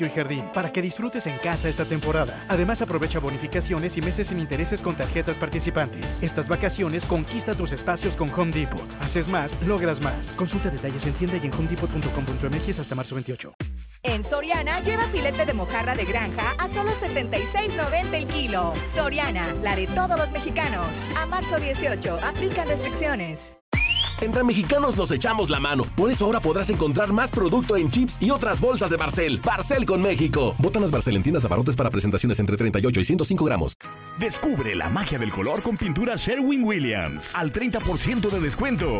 y jardín para que disfrutes en casa esta temporada. Además, aprovecha bonificaciones y meses sin intereses con tarjetas participantes. Estas vacaciones conquista tus espacios con Home Depot. Haces más, logras más. Consulta detalles en tienda y en homedepot.com.mx hasta marzo 28. En Soriana, lleva filete de mojarra de granja a solo $76.90 el kilo. Soriana, la de todos los mexicanos. A marzo 18, aplican restricciones. Entre mexicanos nos echamos la mano. Por eso ahora podrás encontrar más producto en chips y otras bolsas de Barcel. Barcel con México. Bótanas Barcel en tiendas abarrotes para presentaciones entre 38 y 105 gramos. Descubre la magia del color con pintura Sherwin-Williams. Al 30% de descuento.